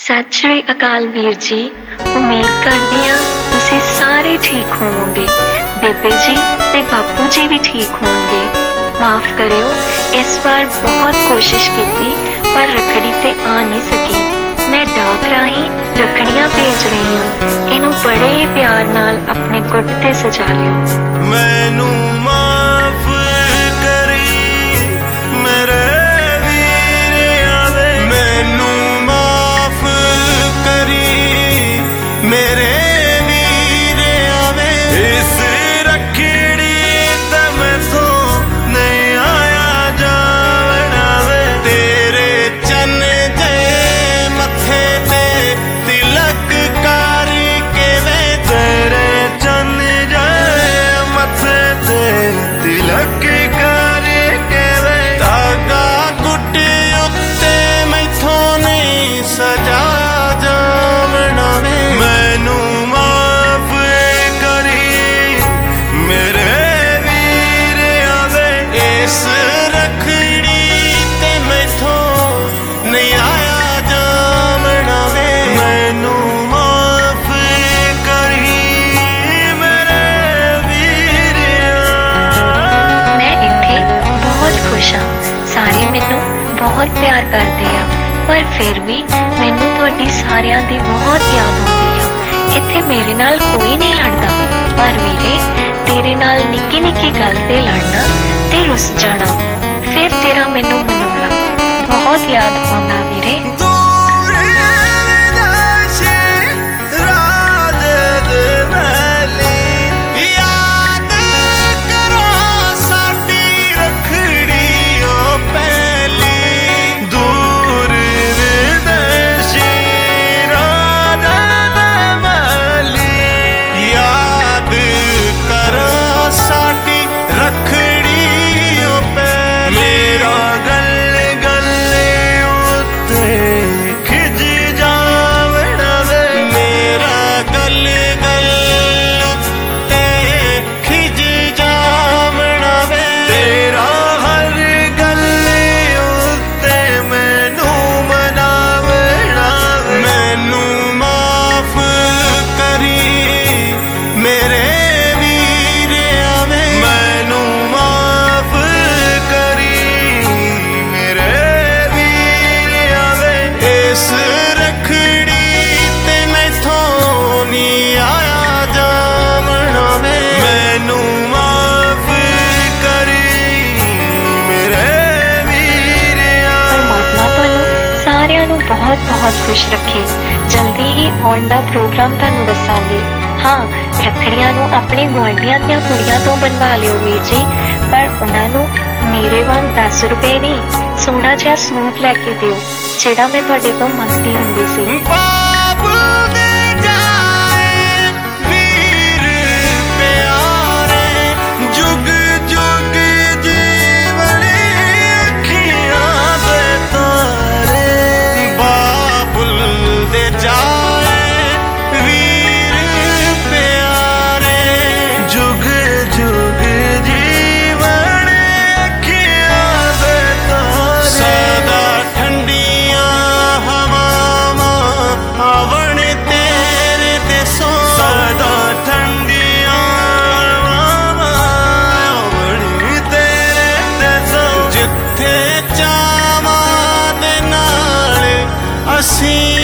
सत श्री अकाल वीर जी। उम्मीद करती हाँ तुसीं सारे ठीक होवोगे। बेबे जी ते बापू जी भी ठीक होंगे। माफ करियो, इस बार बहुत कोशिश की पर रखड़ी ते आ नहीं सकी। मैं डाक राही रखड़ियां भेज रही हूँ। इनू बड़े ही प्यार नाल अपने गुट ते सजा लियो। मैनू माफ करी मेरे वीर आवे, मैनू माफ करी मेरे वीर आवे। इस रखड़ी ते मैं तो नहीं आया जावना वे। तेरे चन जे मथे ते तिलक कारी के वे, तेरे चन जे मथे ते तिलक कारी के वे। धागा गुटी उत्ते मैथों नहीं सजा जावना वे। मैनू माफ करी मेरे वीर आवे, इस रखड़ी ते मैथों नहीं आया जावना वे। मैनू माफ करी मेरे वीर आ। मैं इत्थे बहुत खुश हाँ। सारे मैनू बहुत प्यार करते हैं, पर फिर भी मैनू तुहाडी सारियां दी बहुत याद आती है। इत्थे मेरे नाल कोई नहीं लड़दा, पर वीरे तेरे नाल निक्की निक्की गल ते लड़ना ते रुस जाना, फिर तेरा मैनू मनाउणा बहुत याद आउंदा वीरे। दूर विदेशी राज दे महली, याद करो साडी रखड़ी ओ पहली। दूर विदेशी राज दे महली, याद करो साडी रखड़ी ओ पहली। मेरा गल गले उत्ते खिज जावना वे, मेरा गल गल उत्ते खिज जावना वे। तेरा हर गल उत्ते मैनू मनावना वे। मैनू माफ करी मेरे वीर आवे, मैनू माफ करी मेरे वीर आवे। इस रखड़ी ते मैथों नहीं आया जावना वे। मैनू माफ करी मेरे वीर आ। परमात्मा तुहानू सारिਆਂ ਨੂੰ बहुत बहुत खुश रखे। जल्दी ही आउण ਦਾ प्रोग्राम ਤੁਹਾਨੂੰ ਦੱਸਾਂਗੇ। हाँ, रखड़ियां ਨੂੰ ਆਪਣੇ ਗੁਆਂਢੀਆਂ ਦੀਆਂ ਕੁੜੀਆਂ ਤੋਂ ਬਣਵਾ ਲਿਓ ਵੀਰ ਜੀ, ਪਰ ਉਹਨਾਂ ਨੂੰ ਮੇਰੇ ਵਾਂਗ 10 ਰੁਪਏ ਨਹੀਂ, ਸੋਹਣਾ ਜਿਹਾ ਸੂਟ ਲੈ ਕੇ ਦਿਓ ਜਿਹੜਾ ਮੈਂ ਤੁਹਾਡੇ ਤੋਂ ਮੰਗਦੀ ਹੁੰਦੀ ਸੀ। ਬਾਬੂ ਦੇ ਜਾਏ ਵੀਰ ਪਿਆਰੇ, ਜੁਗ ਜੁਗ ਜੀਵਨ ਅੱਖੀਆਂ ਦੇ ਤਾਰੇ। ਬਾਬੁਲ ਦੇ ਜਾਏ ਵੀਰ ਪਿਆਰੇ, ਜੁਗ ਜੁਗ ਜੀਵਨ ਅੱਖੀਆਂ ਦੇ ਤਾਰੇ। ਸਦਾ ਠੰਡੀਆਂ ਹਵਾਵਾਂ ਆਵਣ ਤੇਰੇ ਦੇਸੋਂ, ਸਦਾ ਠੰਡੀਆਂ ਹਵਾਵਾਂ ਆਵਣ ਤੇਰੇ ਦੇਸੋਂ। ਜਿੱਥੇ ਚਾਵਾਂ ਦੇ ਨਾਲ ਅਸੀਂ